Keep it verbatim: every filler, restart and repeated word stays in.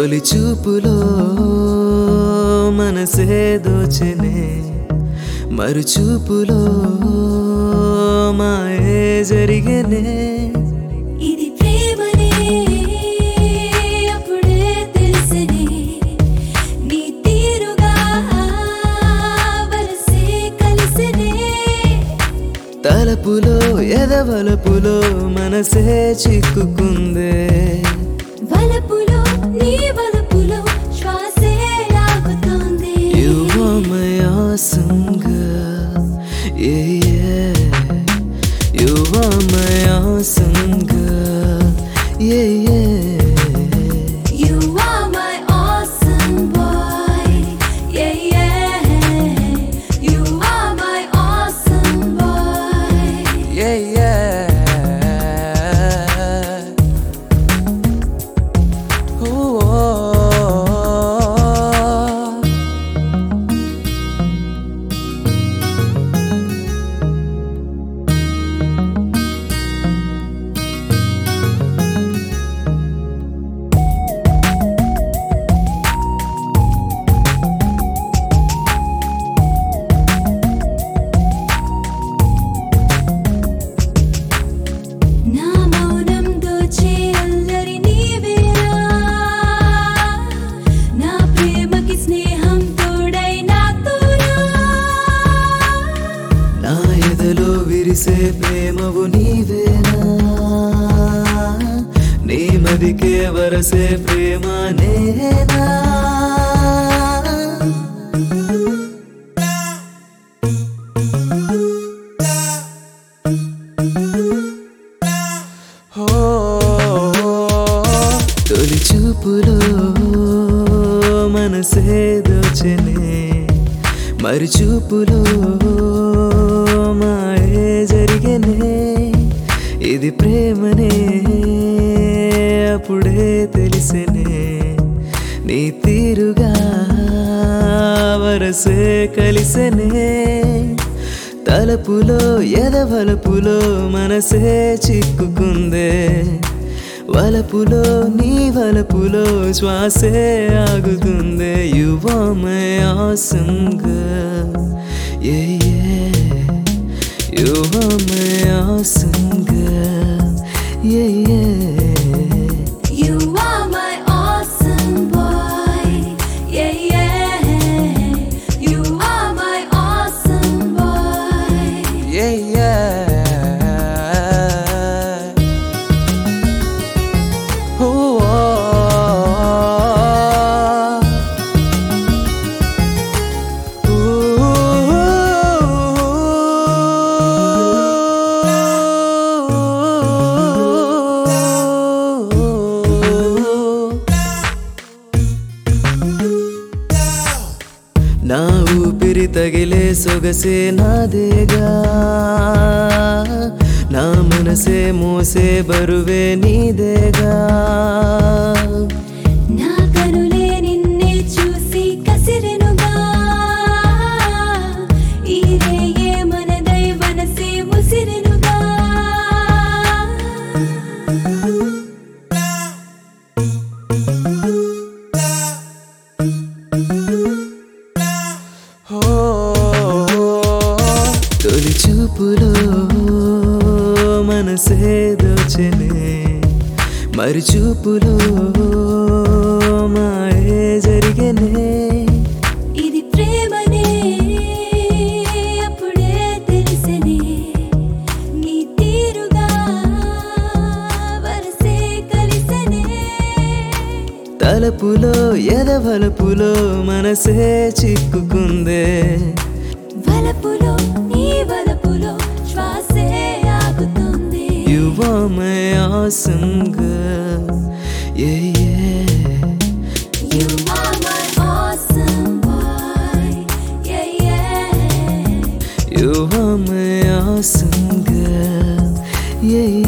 తొలి చూపులో మనసే దోచెనే, మరు చూపులో మాయే జరిగేనే. ఇది ప్రేమనే అప్పుడే తెలిసెనే, నీ తీరుగా వలసే కలిసెనే. తలపులో ఎదవలపులో మనసే చిక్కుకుందే, వలపులో నీ వలపులో శ్వాసే ఆగుతోంది. You are my awesome girl, yeah yeah. You are my awesome girl, yeah yeah. You are my awesome boy, yeah yeah. You are my awesome boy, Yeah yeah. Ooh, oh. నా మౌనం దోచే అల్లరి నీవేరా, నా ప్రేమకి స్నేహం తోడై నాతోరా. నా ఎదలో విరిసే ప్రేమవు నీవేనా, నీ మదికే వరసే ప్రేమ నేనా. ఓ, తొలి చూపులో మనసే దోచెనే, మరి చూపులో మాయే జరిగేనే. ఇది ప్రేమనే అప్పుడే తెలిసెనే, నీ తీరుగా వరసే కలిసెనే. తలపులో ఎదవలపులో మనసే చిక్కుకుందే, వలపులో నీ వలపులో శ్వాసే ఆగుతుందే. You are my awesome girl, yeah yeah. You are my awesome girl, yeah yeah. You are my awesome boy, yeah yeah. You are my awesome boy. Yeah yeah. Ooh, oh. Ooh. నా ఊపిరి తగిలే సొగసే నాదేగా, నా మనసే మోసే బరువే నీదేగా. నా కనులే నిన్నే చూసి కసిరెనుగా, ఈ రేయే మనదై మనసే ముసిరెనుగా. ఓ, తొలి చూపులో మనసే దోచెనే, మరి చూపులో మాయే జరిగేనే. ఇది ప్రేమనే అప్పుడే తెలిసెనే, నీ తీరుగా వరసే కలిసెనే. తలపులో ఎదవలపులో మనసే చిక్కుకుందే, వలపులో నీ వలపులో శ్వాసే ఆగుతుంది. You are my awesome girl, yeah yeah. You are my awesome boy, yeah yeah. You are my awesome girl, yeah yeah.